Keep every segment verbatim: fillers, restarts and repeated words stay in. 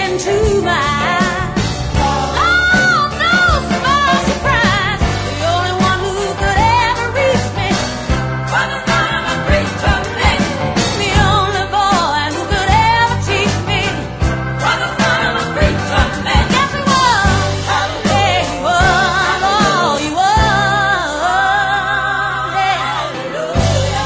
into my eyes. Lord knows to my surprise, the only one who could ever reach me was the son of a preacher man. The only boy who could ever teach me was the son of a preacher man. Yes, he was. Yeah, he was. Oh, he was. Yeah. Hallelujah.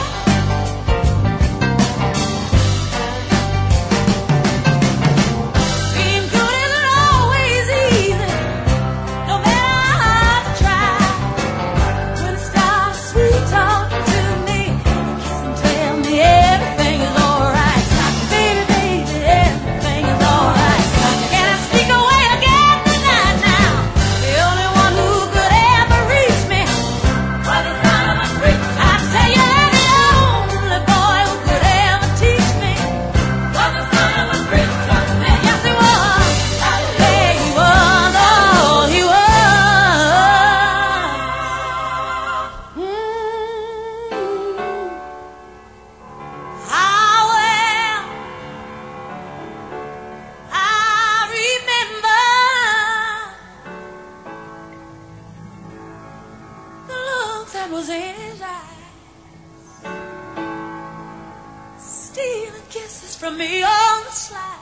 Being good isn't always easy, no matter how hard I try. When it starts sweet talking to me, kiss and tell me everything is alright. Baby, baby, everything is alright. Can I sneak away again tonight now? The only one who could ever reach me was the son of a preacher. I tell you that the only boy who could ever teach me was the son of a preacher man. Yes, he was. Yeah, he was. Oh, he was. Mm. How well I remember the look that was in his eyes, stealing kisses from me on the sly.